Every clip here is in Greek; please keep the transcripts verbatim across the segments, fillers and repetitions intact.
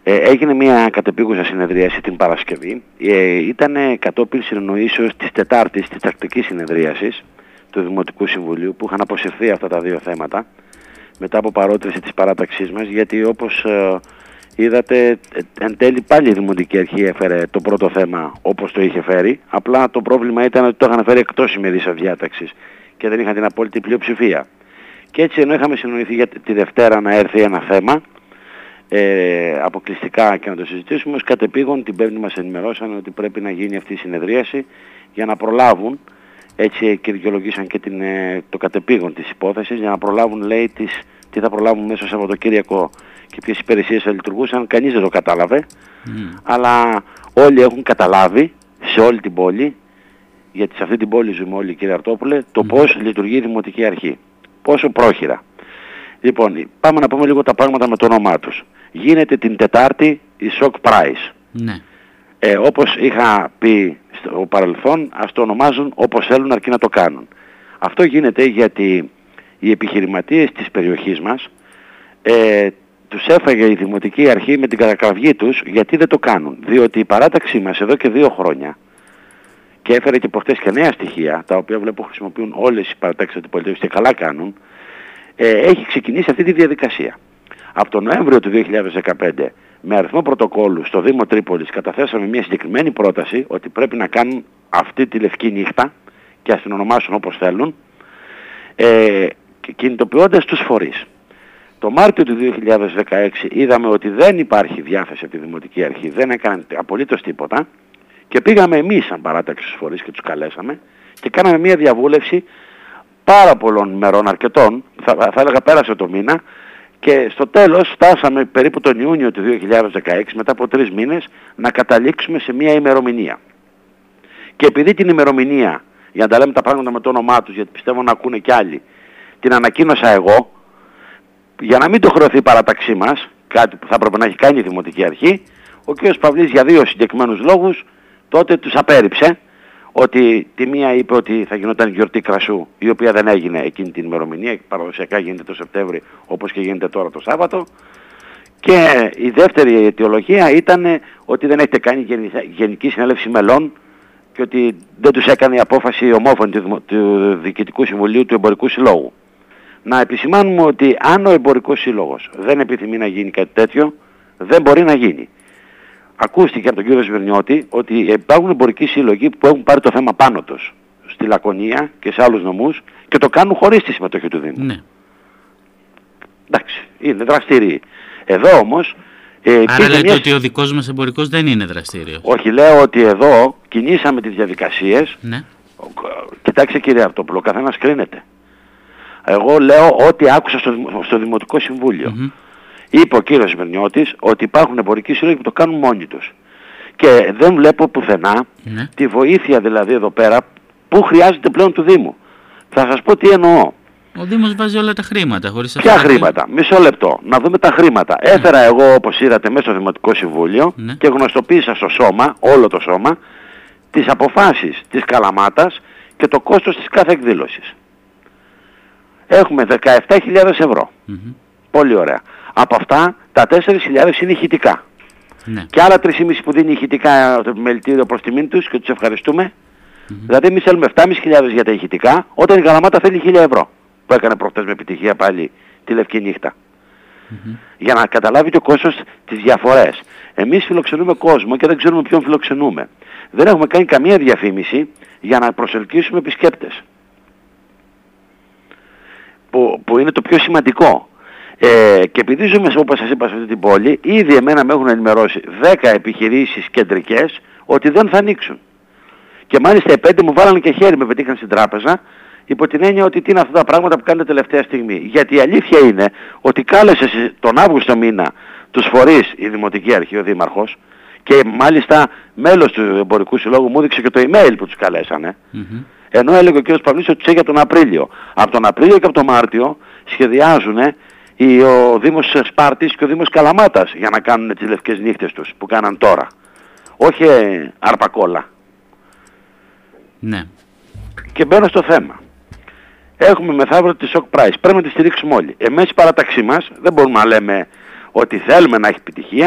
Ε, έγινε μια κατεπίγουσα συνεδρίαση την Παρασκευή. Ε, ήταν κατόπιν συνεννοήσεως της Τετάρτης της τακτικής συνεδρίασης του Δημοτικού Συμβουλίου που είχαν αποσυρθεί αυτά τα δύο θέματα μετά από παρότριση της παράταξής μας, γιατί όπως ε, είδατε εν τέλει πάλι η Δημοτική Αρχή έφερε το πρώτο θέμα όπως το είχε φέρει, απλά το πρόβλημα ήταν ότι το είχαν φέρει εκτός ημερήσιας διάταξης και δεν είχαν την απόλυτη πλειοψηφία. Και έτσι ενώ είχαμε συνοηθεί για τη Δευτέρα να έρθει ένα θέμα ε, αποκλειστικά και να το συζητήσουμε, ως κατεπήγον την Πέμπτη μας ενημερώσαν ότι πρέπει να γίνει αυτή η συνεδρίαση για να προλάβουν, έτσι και δικαιολογήσαν και την, ε, το κατεπήγον της υπόθεσης, για να προλάβουν, λέει, τις, τι θα προλάβουν μέσα στο Σαββατοκύριακο και ποιες υπηρεσίες θα λειτουργούσαν. Κανείς δεν το κατάλαβε, mm. αλλά όλοι έχουν καταλάβει σε όλη την πόλη, γιατί σε αυτή την πόλη ζούμε όλοι, κύριε Αρτόπουλε, το mm. πώς λειτουργεί η Δημοτική Αρχή. Πόσο πρόχειρα. Λοιπόν, πάμε να πούμε λίγο τα πράγματα με το όνομά τους. Γίνεται την Τετάρτη η Shock Price. Ναι. Ε, όπως είχα πει στο παρελθόν, ας το ονομάζουν όπως θέλουν αρκεί να το κάνουν. Αυτό γίνεται γιατί οι επιχειρηματίες της περιοχής μας ε, τους έφαγε η Δημοτική Αρχή με την κατακραυγή τους γιατί δεν το κάνουν. Διότι η παράταξή μας εδώ και δύο χρόνια, και έφερε και προχτές και νέα στοιχεία, τα οποία βλέπω χρησιμοποιούν όλες οι παρατάξεις του πολιτείου και καλά κάνουν, ε, έχει ξεκινήσει αυτή τη διαδικασία. Από τον Νοέμβριο του δύο χιλιάδες δεκαπέντε, με αριθμό πρωτοκόλλου στο Δήμο Τρίπολης, καταθέσαμε μια συγκεκριμένη πρόταση ότι πρέπει να κάνουν αυτή τη λευκή νύχτα και ας την ονομάσουν όπως θέλουν, ε, κινητοποιώντας τους φορείς. Το Μάρτιο του δύο χιλιάδες δεκαέξι είδαμε ότι δεν υπάρχει διάθεση από τη Δημοτική Αρχή, δεν έκανε απολύτως τίποτα. Και πήγαμε εμείς σαν παράταξη στους φορείς και τους καλέσαμε και κάναμε μια διαβούλευση πάρα πολλών μερών, αρκετών, θα, θα έλεγα πέρασε το μήνα, και στο τέλος φτάσαμε περίπου τον Ιούνιο του δύο χιλιάδες δεκαέξι, μετά από τρεις μήνες, να καταλήξουμε σε μια ημερομηνία. Και επειδή την ημερομηνία, για να τα λέμε τα πράγματα με το όνομά τους, γιατί πιστεύω να ακούνε κι άλλοι, την ανακοίνωσα εγώ, για να μην το χρεωθεί η παράταξή μας, κάτι που θα έπρεπε να έχει κάνει η Δημοτική Αρχή, ο κ. Παυλής για δύο συγκεκριμένους λόγους τότε τους απέρριψε, ότι τη μία είπε ότι θα γινόταν γιορτή κρασού, η οποία δεν έγινε εκείνη την ημερομηνία, παραδοσιακά γίνεται το Σεπτέμβρη όπως και γίνεται τώρα το Σάββατο, και η δεύτερη αιτιολογία ήταν ότι δεν έχετε κάνει γενική συνέλευση μελών και ότι δεν τους έκανε η απόφαση ομόφωνη του, του Διοικητικού Συμβουλίου του Εμπορικού Συλλόγου. Να επισημάνουμε ότι αν ο Εμπορικός Σύλλογος δεν επιθυμεί να γίνει κάτι τέτοιο, δεν μπορεί να γίνει. Ακούστηκε από τον κύριο Σβερνιώτη ότι υπάρχουν εμπορικοί σύλλογοι που έχουν πάρει το θέμα πάνω τους στη Λακωνία και σε άλλους νομούς και το κάνουν χωρίς τη συμμετοχή του Δήμου. Ναι. Εντάξει, είναι δραστήριοι. Εδώ όμως... Ε, Άρα λέτε μια... ότι ο δικός μας εμπορικός δεν είναι δραστήριος. Όχι, λέω ότι εδώ κινήσαμε τις διαδικασίες. Ναι. Κοιτάξτε κύριε Αρτόπουλο, ο καθένας κρίνεται. Εγώ λέω ότι άκουσα στο, στο Δημοτικό Συμβούλιο. Mm-hmm. Είπε ο κύριος Σβερνιώτης ότι υπάρχουν εμπορικοί σύλλογοι που το κάνουν μόνοι τους. Και δεν βλέπω πουθενά ναι. τη βοήθεια δηλαδή εδώ πέρα που χρειάζεται πλέον του Δήμου. Θα σας πω τι εννοώ. Ο Δήμος βάζει όλα τα χρήματα. Χωρίς Ποια χρήματα? Μισό λεπτό. Να δούμε τα χρήματα. Ναι. Έφερα εγώ, όπως είδατε, μέσα στο Δημοτικό Συμβούλιο ναι. και γνωστοποίησα στο σώμα, όλο το σώμα, τις αποφάσεις της Καλαμάτας και το κόστος της κάθε εκδήλωσης. Έχουμε δεκαεπτά χιλιάδες ευρώ. Mm-hmm. Πολύ ωραία. Από αυτά τα τέσσερις χιλιάδες είναι ηχητικά. Ναι. Και άλλα τρεις και μισό που δίνει ηχητικά το επιμελητήριο προς τιμήν τους και τους ευχαριστούμε. Mm-hmm. Δηλαδή εμείς θέλουμε επτά χιλιάδες πεντακόσια για τα ηχητικά, όταν η Καλαμάτα θέλει χίλια ευρώ. Που έκανε προχτές με επιτυχία πάλι τη λευκή νύχτα. Mm-hmm. Για να καταλάβει το κόστος τις διαφορές. Εμείς φιλοξενούμε κόσμο και δεν ξέρουμε ποιον φιλοξενούμε. Δεν έχουμε κάνει καμία διαφήμιση για να προσελκύσουμε επισκέπτες. Που, που είναι το πιο σημαντικό. Ε, και επειδή ζούμε, όπως σας είπα, σε αυτή την πόλη, ήδη εμένα με έχουν ενημερώσει δέκα επιχειρήσεις κεντρικές ότι δεν θα ανοίξουν. Και μάλιστα οι πέντε μου βάλανε και χέρι, με πετύχαν στην τράπεζα, υπό την έννοια ότι τι είναι αυτά τα πράγματα που κάνετε τελευταία στιγμή. Γιατί η αλήθεια είναι ότι κάλεσε τον Αύγουστο μήνα τους φορείς η Δημοτική Αρχή, ο Δήμαρχος, και μάλιστα μέλος του Εμπορικού Συλλόγου μου έδειξε και το email που τους καλέσανε. Mm-hmm. Ενώ έλεγε ο κ. Παυλής ότι τους έχει τον Απρίλιο. Από τον Απρίλιο και από τον Μάρτιο σχεδιάζουν ο Δήμος Σπάρτης και ο Δήμος Καλαμάτας για να κάνουν τις λευκές νύχτες τους που κάναν τώρα. Όχι αρπακόλα. Ναι. Και μπαίνω στο θέμα. Έχουμε μεθαύριο τη Shock Price. Πρέπει να τη στηρίξουμε όλοι. Εμείς η παράταξή μας δεν μπορούμε να λέμε ότι θέλουμε να έχει επιτυχία.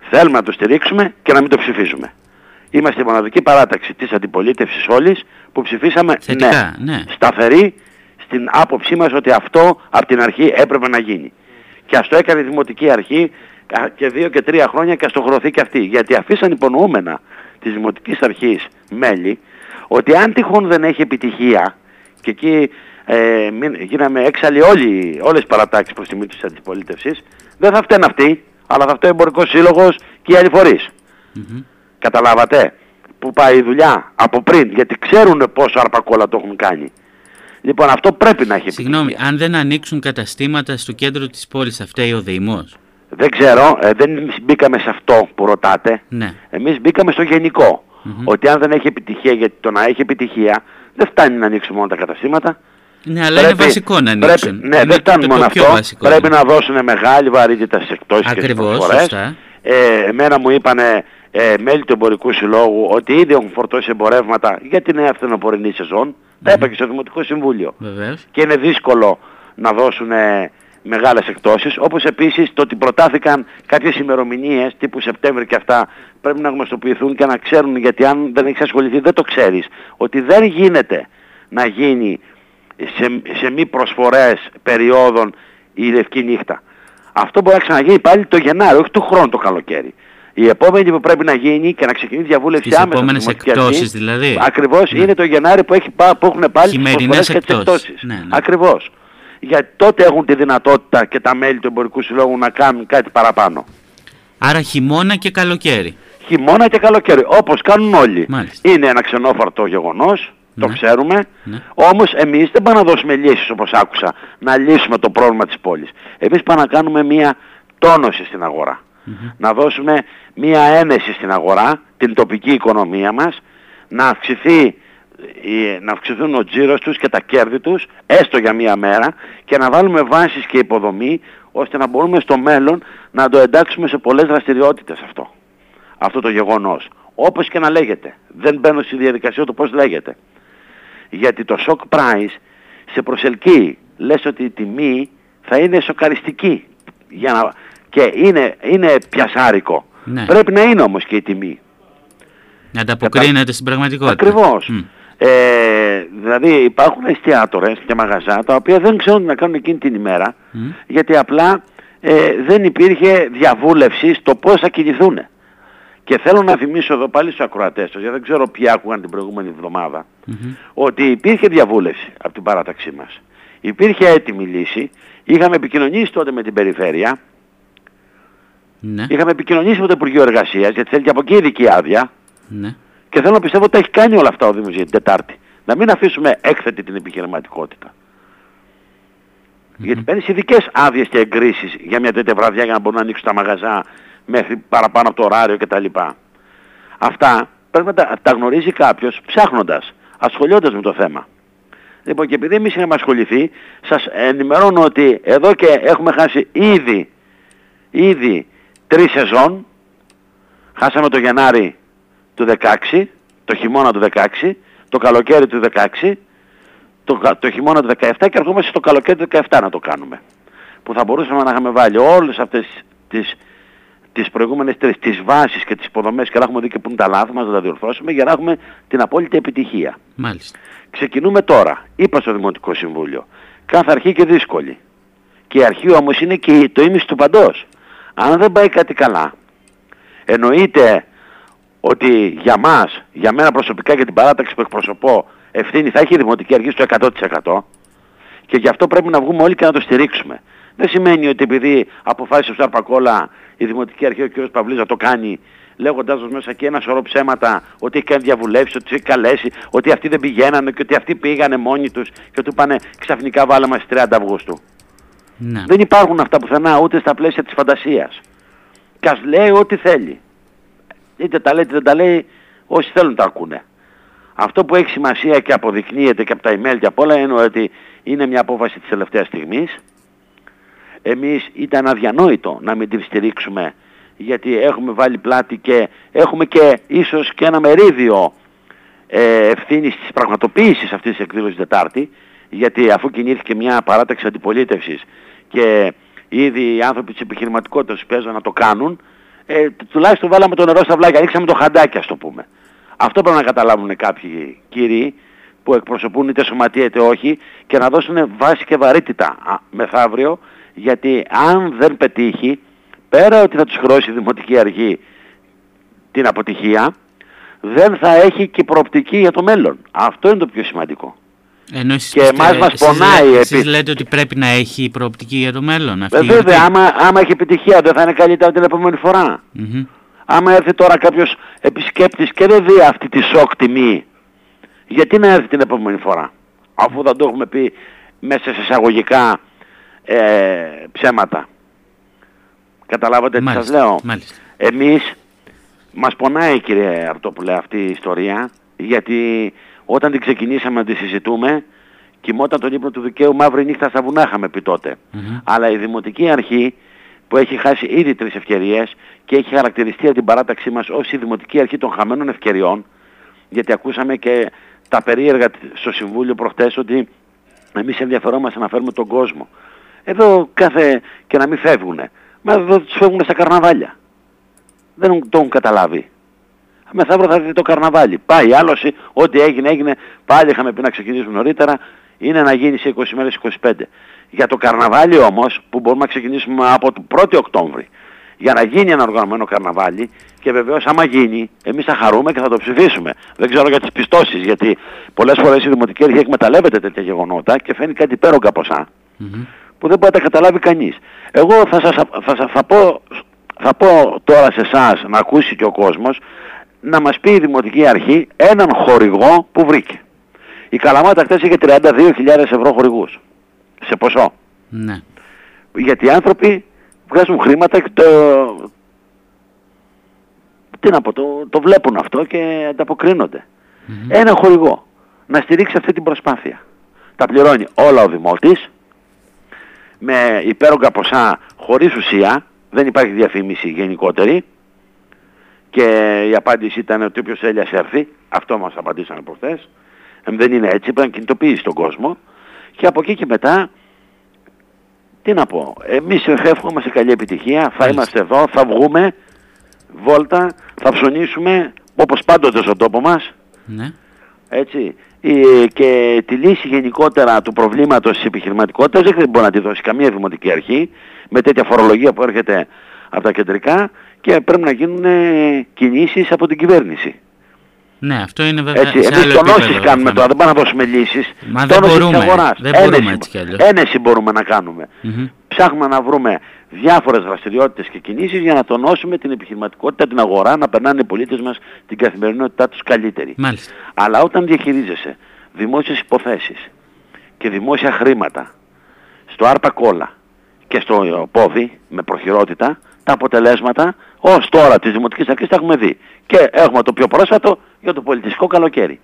Θέλουμε να το στηρίξουμε και να μην το ψηφίζουμε. Είμαστε η μοναδική παράταξη της αντιπολίτευσης όλης που ψηφίσαμε θετικά, ναι, ναι, σταθερή στην άποψή μας ότι αυτό από την αρχή έπρεπε να γίνει. Και ας το έκανε η Δημοτική Αρχή και δύο και τρία χρόνια και ας το χωρωθεί και αυτή. Γιατί αφήσαν υπονοούμενα της Δημοτικής Αρχής μέλη ότι αν τυχόν δεν έχει επιτυχία, και εκεί ε, μην, γίναμε έξαλλοι όλοι, όλες οι παρατάξεις προς τιμή της αντιπολίτευσης, δεν θα φταίνε αυτοί, αλλά θα φταίει ο Εμπορικός Σύλλογος και οι άλλοι φορείς. Mm-hmm. Καταλάβατε που πάει η δουλειά από πριν, γιατί ξέρουν πόσο αρπακόλα το έχουν κάνει. Λοιπόν, αυτό πρέπει να έχει επιτυχία. Συγγνώμη, αν δεν ανοίξουν καταστήματα στο κέντρο της πόλης, θα φταίει ο Δήμος? Δεν ξέρω, ε, δεν μπήκαμε σε αυτό που ρωτάτε. Ναι. Εμείς μπήκαμε στο γενικό. Mm-hmm. Ότι αν δεν έχει επιτυχία, γιατί το να έχει επιτυχία δεν φτάνει να ανοίξουν μόνο τα καταστήματα. Ναι, αλλά πρέπει, είναι βασικό να ανοίξουν. Πρέπει, ναι, είναι δεν φτάνει μόνο αυτό. Βασικό, πρέπει ναι. να δώσουν μεγάλη βαρύτητα στις εκτόσεις και στις προσφορές. Ε, εμένα μου είπανε ε, μέλη του Εμπορικού Συλλόγου ότι ήδη έχουν φορτώσει εμπορεύματα για την νέα φθινοπορεινή σεζόν. Mm-hmm. Τα είπα και στο Δημοτικό Συμβούλιο. Βεβαίως. Και είναι δύσκολο να δώσουν ε, μεγάλες εκτόσεις. Όπως επίσης το ότι προτάθηκαν κάποιες ημερομηνίες τύπου Σεπτέμβρη και αυτά πρέπει να γνωστοποιηθούν και να ξέρουν, γιατί αν δεν έχεις ασχοληθεί δεν το ξέρεις, ότι δεν γίνεται να γίνει σε, σε μη προσφορές περιόδων η λευκή νύχτα. Αυτό μπορεί να ξαναγίνει πάλι το Γενάρη, όχι του χρόνου το καλοκαίρι. Η επόμενη που πρέπει να γίνει και να ξεκινήσει διαβούλευση τις άμεσα. Τις επόμενες εκτόσεις δηλαδή. Ακριβώς, ναι. Είναι το Γενάρη που, έχει, που έχουν πάλι τις προσφορές και τις εκτόσεις. Ναι, ναι. Ακριβώς. Γιατί τότε έχουν τη δυνατότητα και τα μέλη του Εμπορικού Συλλόγου να κάνουν κάτι παραπάνω. Άρα χειμώνα και καλοκαίρι. Χειμώνα και καλοκαίρι, όπως κάνουν όλοι. Μάλιστα. Είναι ένα ξενόφαρτο γεγονός, το ναι. ξέρουμε. Ναι. Όμως εμείς δεν πάμε να δώσουμε λύσεις, όπως άκουσα, να λύσουμε το πρόβλημα της πόλης. Εμείς πάμε να κάνουμε μια τόνωση στην αγορά. Mm-hmm. Να δώσουμε μια ένεση στην αγορά, την τοπική οικονομία μας, να αυξηθεί, να αυξηθούν ο τζίρος τους και τα κέρδη τους, έστω για μία μέρα, και να βάλουμε βάσεις και υποδομή, ώστε να μπορούμε στο μέλλον να το εντάξουμε σε πολλές δραστηριότητες αυτό. Αυτό το γεγονός. Όπως και να λέγεται. Δεν μπαίνω στη διαδικασία του πώς λέγεται. Γιατί το shock price σε προσελκύει. Λες ότι η τιμή θα είναι σοκαριστική. Για να... Και είναι, είναι πιασάρικο. Ναι. Πρέπει να είναι όμως και η τιμή. Να ανταποκρίνεται Κατα... στην πραγματικότητα. Ακριβώς. Mm. Ε, δηλαδή υπάρχουν εστιατόρες και μαγαζά τα οποία δεν ξέρουν να κάνουν εκείνη την ημέρα, mm. γιατί απλά ε, δεν υπήρχε διαβούλευση στο πώς θα κινηθούν. Και θέλω να θυμίσω εδώ πάλι στους ακροατές τους, γιατί δεν ξέρω ποιοι άκουγαν την προηγούμενη εβδομάδα, mm-hmm. ότι υπήρχε διαβούλευση από την παράταξή μας. Υπήρχε έτοιμη λύση, είχαμε επικοινωνήσει τότε με την περιφέρεια, mm-hmm. είχαμε επικοινωνήσει με το Υπουργείο Εργασίας, γιατί θέλει και από εκεί ειδική άδεια, mm-hmm. και θέλω να πιστεύω ότι τα έχει κάνει όλα αυτά ο Δήμος για την Τετάρτη. Να μην αφήσουμε έκθετη την επιχειρηματικότητα. Mm-hmm. Γιατί παίρνεις ειδικές άδειες και εγκρίσεις για μια τέτοια βραδιά για να μπορούν να ανοίξουν τα μαγαζά μέχρι παραπάνω από το ωράριο κτλ. Αυτά πρέπει να τα, τα γνωρίζει κάποιος ψάχνοντας, ασχολιώντας με το θέμα. Λοιπόν, και επειδή εμείς είχαμε ασχοληθεί, σας ενημερώνω ότι εδώ και έχουμε χάσει ήδη, ήδη τρεις σεζόν. Χάσαμε το Γενάρη του δεκαέξι, το χειμώνα του δεκαέξι, το καλοκαίρι του δεκαέξι, το, το χειμώνα του δεκαεπτά και ερχόμαστε στο καλοκαίρι του δεκαεπτά να το κάνουμε. Που θα μπορούσαμε να είχαμε βάλει όλες αυτές τις, τις προηγούμενες τρεις, τις βάσεις και τις υποδομές και να έχουμε δει και που είναι τα λάθη μας, να τα διορθώσουμε για να έχουμε την απόλυτη επιτυχία. Μάλιστα. Ξεκινούμε τώρα. Είπα στο Δημοτικό Συμβούλιο. Κάθε αρχή και δύσκολη. Και η αρχή όμως είναι και το ίμιση του παντός. Αν δεν πάει κάτι καλά, εννοείται ότι για μας, για μένα προσωπικά και την παράταξη που εκπροσωπώ, ευθύνη θα έχει η Δημοτική Αρχή στο εκατό τοις εκατό και γι' αυτό πρέπει να βγούμε όλοι και να το στηρίξουμε. Δεν σημαίνει ότι επειδή αποφάσισε ο Σαρπακόλα η Δημοτική Αρχή, ο κ. Παυλής να το κάνει, λέγοντάς μας μέσα και ένα σωρό ψέματα, ότι έχει κάνει διαβουλεύσεις, ότι έχει καλέσει, ότι αυτοί δεν πηγαίνανε και ότι αυτοί πήγανε μόνοι τους και του πάνε ξαφνικά βάλαμε στις τριάντα Αυγούστου. Ναι. Δεν υπάρχουν αυτά πουθενά ούτε στα πλαίσια της φαντασίας. Και ας λέει ό,τι θέλει. Είτε τα λέει είτε δεν τα λέει, όσοι θέλουν τα ακούνε. Αυτό που έχει σημασία και αποδεικνύεται και από τα email και από όλα είναι ότι είναι μια απόφαση της τελευταίας στιγμής. Εμείς ήταν αδιανόητο να μην την στηρίξουμε, γιατί έχουμε βάλει πλάτη και έχουμε και ίσως και ένα μερίδιο ε, ευθύνης της πραγματοποίησης αυτής της εκδήλωσης Τετάρτη, γιατί αφού κινήθηκε μια παράταξη αντιπολίτευσης και ήδη οι άνθρωποι της επιχειρηματικότητας παίζουν να το κάνουν, Ε, τουλάχιστον βάλαμε το νερό στα βλάκια, ανοίξαμε το χαντάκι, ας το πούμε. Αυτό πρέπει να καταλάβουν κάποιοι κύριοι που εκπροσωπούν είτε σωματεία είτε όχι και να δώσουν βάση και βαρύτητα μεθαύριο, γιατί αν δεν πετύχει, πέρα ότι θα τους χρεώσει η Δημοτική Αρχή την αποτυχία, δεν θα έχει και προοπτική για το μέλλον. Αυτό είναι το πιο σημαντικό. Ενώ εσείς και εμάς μας πονάει. Εσείς, εσείς λέτε ότι πρέπει να έχει προοπτική για το μέλλον. Αυτή ε, βέβαια, άμα, άμα έχει επιτυχία δεν θα είναι καλύτερα την επόμενη φορά. Mm-hmm. Άμα έρθει τώρα κάποιος επισκέπτης και δεν δει αυτή τη σοκ τιμή, γιατί να έρθει την επόμενη φορά, αφού θα το έχουμε πει μέσα σε εισαγωγικά ε, ψέματα. Καταλάβατε τι σας λέω. Μάλιστα. Εμείς μας πονάει, κύριε Αρτόπουλε, αυτή η ιστορία, γιατί όταν την ξεκινήσαμε να τη συζητούμε, κοιμόταν τον ύπνο του δικαίου μαύρη νύχτα στα βουνά, είχαμε πει τότε. Mm-hmm. Αλλά η Δημοτική Αρχή, που έχει χάσει ήδη τρεις ευκαιρίες και έχει χαρακτηριστεί από την παράταξή μας ως η Δημοτική Αρχή των χαμένων ευκαιριών, γιατί ακούσαμε και τα περίεργα στο Συμβούλιο προχτές ότι εμείς ενδιαφερόμαστε να φέρουμε τον κόσμο. Εδώ κάθε και να μην φεύγουνε. Μα εδώ τους φεύγουνε στα καρναβάλια. Δεν το έχουν καταλάβει. Μεθαύριο θα έρθει το καρναβάλι. Πάει άλλος, ό,τι έγινε έγινε. Πάλι είχαμε πει να ξεκινήσουμε νωρίτερα. Είναι να γίνει σε είκοσι μέρες είκοσι πέντε. Για το καρναβάλι όμως, που μπορούμε να ξεκινήσουμε από το πρώτο Οκτώβρη, για να γίνει ένα οργανωμένο καρναβάλι, και βεβαίως άμα γίνει, εμείς θα χαρούμε και θα το ψηφίσουμε. Δεν ξέρω για τις πιστώσεις, γιατί πολλές φορές η Δημοτική Αρχή εκμεταλλεύεται τέτοια γεγονότα και φαίνει κάτι υπέρογκα ποσά, mm-hmm. που δεν μπορεί να τα καταλάβει κανείς. Εγώ θα, σας, θα, θα, θα, πω, θα πω τώρα σε εσάς, να ακούσει και ο κόσμος, να μας πει η Δημοτική Αρχή έναν χορηγό που βρήκε. Η Καλαμάτα χτες είχε τριάντα δύο χιλιάδες ευρώ χορηγούς. Σε ποσό. Ναι. Γιατί οι άνθρωποι βγάζουν χρήματα και το... Τι να πω, το, το βλέπουν αυτό και ανταποκρίνονται. Mm-hmm. Ένα χορηγό να στηρίξει αυτή την προσπάθεια. Τα πληρώνει όλα ο Δημότης, με υπέρογκα ποσά χωρίς ουσία, δεν υπάρχει διαφήμιση γενικότερη, και η απάντηση ήταν ότι όποιος θέλει ας έρθει. Αυτό μας απαντήσανε προχθές. Ε, δεν είναι έτσι, πρέπει να κινητοποιήσει τον κόσμο. Και από εκεί και μετά, τι να πω, εμείς ευχόμαστε καλή επιτυχία, θα είμαστε εδώ, θα βγούμε βόλτα, θα ψωνίσουμε όπως πάντοτε στον τόπο μας. Ναι. Έτσι. Και τη λύση γενικότερα του προβλήματος της επιχειρηματικότητας δεν μπορεί να τη δώσει καμία Δημοτική Αρχή με τέτοια φορολογία που έρχεται από τα κεντρικά, και πρέπει να γίνουν κινήσεις από την κυβέρνηση. Ναι, αυτό είναι βέβαια. Έτσι, εμείς τονώσεις κάνουμε τώρα, δεν πάμε να δώσουμε λύσεις. Μα δεν μπορούμε, δεν μπορούμε ένεση, έτσι κι αλλιώς. Ένεση μπορούμε να κάνουμε. Mm-hmm. Ψάχνουμε να βρούμε διάφορες δραστηριότητες και κινήσεις για να τονώσουμε την επιχειρηματικότητα, την αγορά, να περνάνε οι πολίτες μας την καθημερινότητά τους καλύτερη. Μάλιστα. Αλλά όταν διαχειρίζεσαι δημόσιες υποθέσεις και δημόσια χρήματα στο άρπα κόλλα και στο πόδι με προχειρότητα, τα αποτελέσματα ως τώρα της Δημοτικής Αρχής τα έχουμε δει. Και έχουμε το πιο πρόσφατο για το πολιτιστικό καλοκαίρι,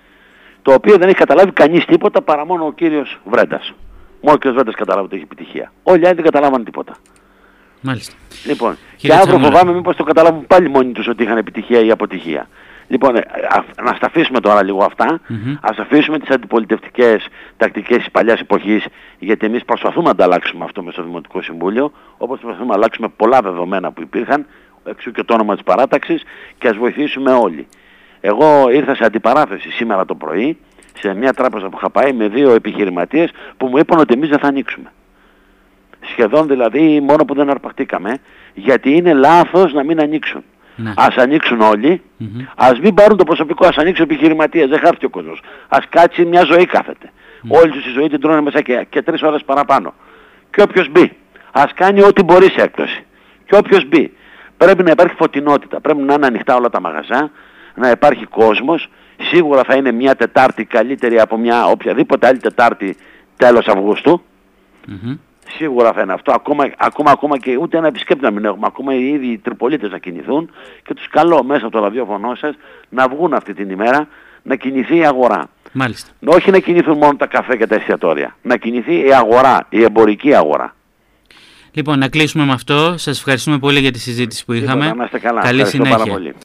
το οποίο δεν έχει καταλάβει κανείς τίποτα παρά μόνο ο κύριος Βρέντας. Μόνο ο κύριος Βρέντας καταλάβει ότι έχει επιτυχία. Όλοι οι άλλοι δεν καταλάβαν τίποτα. Μάλιστα. Λοιπόν, Κύριε και αύριο Τσαμούλα, φοβάμαι μήπως το καταλάβουν πάλι μόνοι τους ότι είχαν επιτυχία ή αποτυχία. Λοιπόν, α, να στα αφήσουμε τώρα λίγο αυτά, mm-hmm. ας αφήσουμε τις αντιπολιτευτικές τακτικές της παλιάς εποχής, γιατί εμείς προσπαθούμε να ανταλλάξουμε αυτό με στο Δημοτικό Συμβούλιο, όπως προσπαθούμε να αλλάξουμε πολλά δεδομένα που υπήρχαν, εξού και το όνομα της παράταξης, και ας βοηθήσουμε όλοι. Εγώ ήρθα σε αντιπαράθεση σήμερα το πρωί, σε μια τράπεζα που είχα πάει με δύο επιχειρηματίες που μου είπαν ότι εμείς δεν θα ανοίξουμε. Σχεδόν δηλαδή μόνο που δεν αρπαχτήκαμε, γιατί είναι λάθος να μην ανοίξουν. Ναι. Ας ανοίξουν όλοι, mm-hmm. ας μην πάρουν το προσωπικό, ας ανοίξουν επιχειρηματίες, δεν χάθηκε ο κόσμος. Ας κάτσει μια ζωή κάθεται. Mm-hmm. Όλοι τους η ζωή την τρώνε μέσα και, και τρεις ώρες παραπάνω. Και όποιος μπει, ας κάνει ό,τι μπορεί σε έκπτωση. Και όποιος μπει, πρέπει να υπάρχει φωτεινότητα, πρέπει να είναι ανοιχτά όλα τα μαγαζά, να υπάρχει κόσμος. Σίγουρα θα είναι μια Τετάρτη καλύτερη από μια οποιαδήποτε άλλη Τετάρτη τέλος Αυγούστου. Mm-hmm. Σίγουρα θα είναι αυτό, ακόμα, ακόμα, ακόμα και ούτε ένα επισκέπτη να μην έχουμε, ακόμα οι ίδιοι οι Τριπολίτες να κινηθούν, και τους καλώ μέσα από το ραδιόφωνο σας να βγουν αυτή την ημέρα, να κινηθεί η αγορά. Μάλιστα. Όχι να κινηθούν μόνο τα καφέ και τα εστιατόρια, να κινηθεί η αγορά, η εμπορική αγορά. Λοιπόν, να κλείσουμε με αυτό. Σας ευχαριστούμε πολύ για τη συζήτηση που είχαμε. Λοιπόν, να είστε καλά. Καλή Ευχαριστώ συνέχεια. πάρα πολύ.